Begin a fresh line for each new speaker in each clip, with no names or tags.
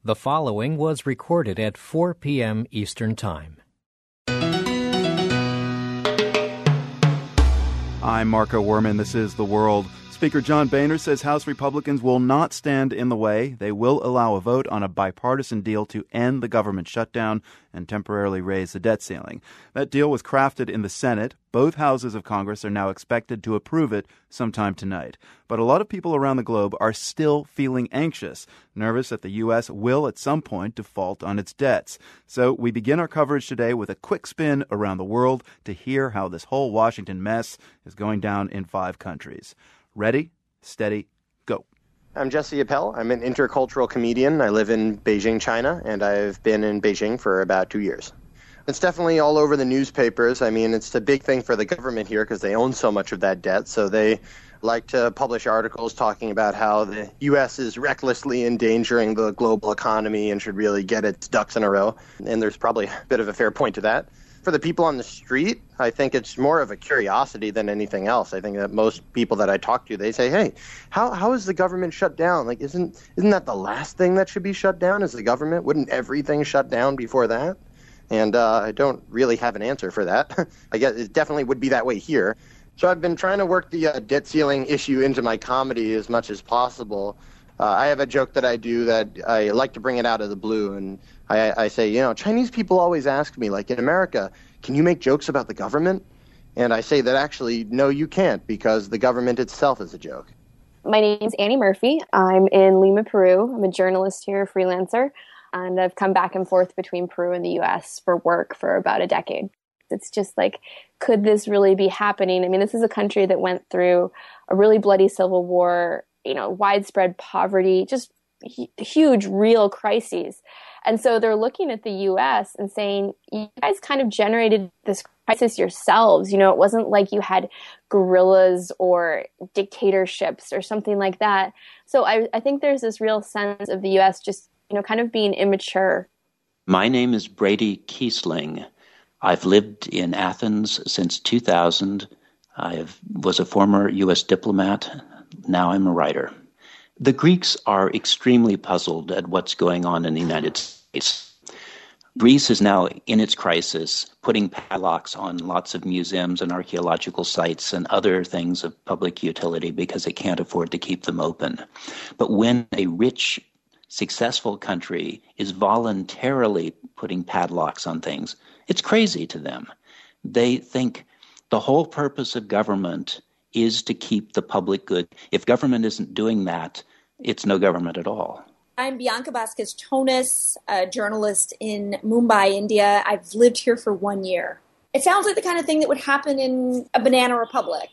The following was recorded at 4 p.m. Eastern Time.
I'm Marco Werman. This is The World. Speaker John Boehner says House Republicans will not stand in the way. They will allow a vote on a bipartisan deal to end the government shutdown and temporarily raise the debt ceiling. That deal was crafted in the Senate. Both houses of Congress are now expected to approve it sometime tonight. But a lot of people around the globe are still feeling anxious, nervous that the U.S. will at some point default on its debts. So we begin our coverage today with a quick spin around the world to hear how this whole Washington mess is going down in 5 countries. Ready, steady, go.
I'm Jesse Appel. I'm an intercultural comedian. I live in Beijing, China, and I've been in Beijing for about 2 years. It's definitely all over the newspapers. I mean, it's a big thing for the government here because they own so much of that debt. So they like to publish articles talking about how the U.S. is recklessly endangering the global economy and should really get its ducks in a row. And there's probably a bit of a fair point to that. For the people on the street, I think it's more of a curiosity than anything else. I think that most people that I talk to, they say, hey, how is the government shut down? Like, isn't that the last thing that should be shut down is the government? Wouldn't everything shut down before that? And I don't really have an answer for that. I guess it definitely would be that way here. So I've been trying to work the debt ceiling issue into my comedy as much as possible. I have a joke that I do that I like to bring it out of the blue, and I say, Chinese people always ask me, like, in America, can you make jokes about the government? And I say that actually, no, you can't, because the government itself is a joke.
My name is Annie Murphy. I'm in Lima, Peru. I'm a journalist here, a freelancer, and I've come back and forth between Peru and the U.S. for work for about a decade. It's just like, could this really be happening? I mean, this is a country that went through a really bloody civil war, widespread poverty, just huge, real crises. And so they're looking at the U.S. and saying, you guys kind of generated this crisis yourselves. It wasn't like you had guerrillas or dictatorships or something like that. So I think there's this real sense of the U.S. just, kind of being immature.
My name is Brady Kiesling. I've lived in Athens since 2000. I was a former U.S. diplomat. Now I'm a writer. The Greeks are extremely puzzled at what's going on in the United States. Greece is now in its crisis, putting padlocks on lots of museums and archaeological sites and other things of public utility because it can't afford to keep them open. But when a rich, successful country is voluntarily putting padlocks on things, it's crazy to them. They think the whole purpose of government is to keep the public good. If government isn't doing that, it's no government at all.
I'm Bianca Vasquez-Tonis, a journalist in Mumbai, India. I've lived here for 1 year. It sounds like the kind of thing that would happen in a banana republic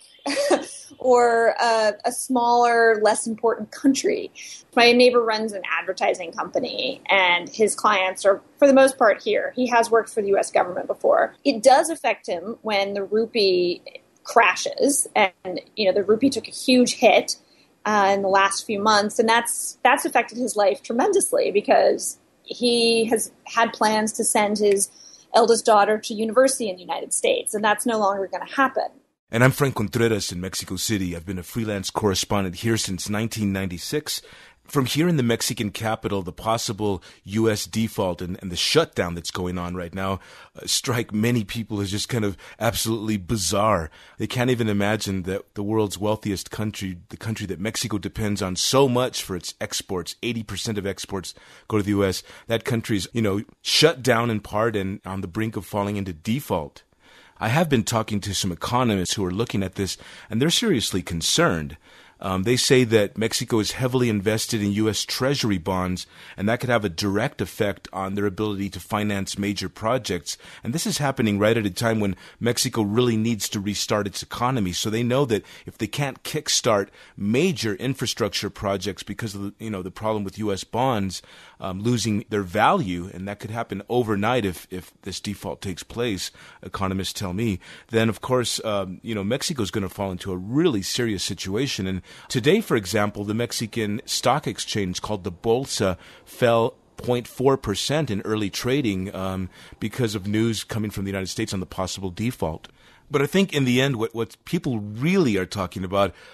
or a smaller, less important country. My neighbor runs an advertising company, and his clients are, for the most part, here. He has worked for the U.S. government before. It does affect him when the rupee crashes, and the rupee took a huge hit in the last few months, and that's affected his life tremendously because he has had plans to send his eldest daughter to university in the United States, and that's no longer going to happen.
And I'm Frank Contreras in Mexico City. I've been a freelance correspondent here since 1996. From here in the Mexican capital, the possible U.S. default and the shutdown that's going on right now strike many people as just kind of absolutely bizarre. They can't even imagine that the world's wealthiest country, the country that Mexico depends on so much for its exports, 80% of exports go to the U.S., that country's, shut down in part and on the brink of falling into default. I have been talking to some economists who are looking at this, and they're seriously concerned. They say that Mexico is heavily invested in U.S. Treasury bonds, and that could have a direct effect on their ability to finance major projects. And this is happening right at a time when Mexico really needs to restart its economy. So they know that if they can't kickstart major infrastructure projects because of the problem with U.S. bonds losing their value, and that could happen overnight if this default takes place, economists tell me, then of course Mexico is going to fall into a really serious situation. And today, for example, the Mexican stock exchange called the Bolsa fell 0.4% in early trading because of news coming from the United States on the possible default. But I think in the end, what people really are talking about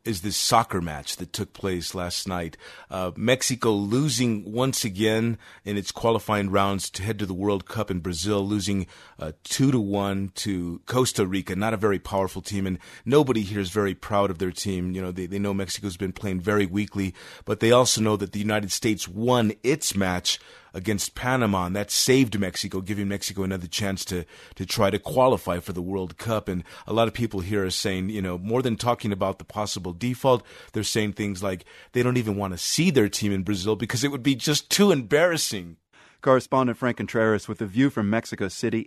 is this soccer match that took place last night. Mexico losing once again in its qualifying rounds to head to the World Cup in Brazil, losing 2-1 to Costa Rica. Not a very powerful team, and nobody here is very proud of their team. You know, they know Mexico's been playing very weakly, but they also know that the United States won its match against Panama, and that saved Mexico, giving Mexico another chance to try to qualify for the World Cup. And a lot of people here are saying, you know, more than talking about the possible default, they're saying things like they don't even want to see their team in Brazil because it would be just too embarrassing.
Correspondent Frank Contreras with a view from Mexico City.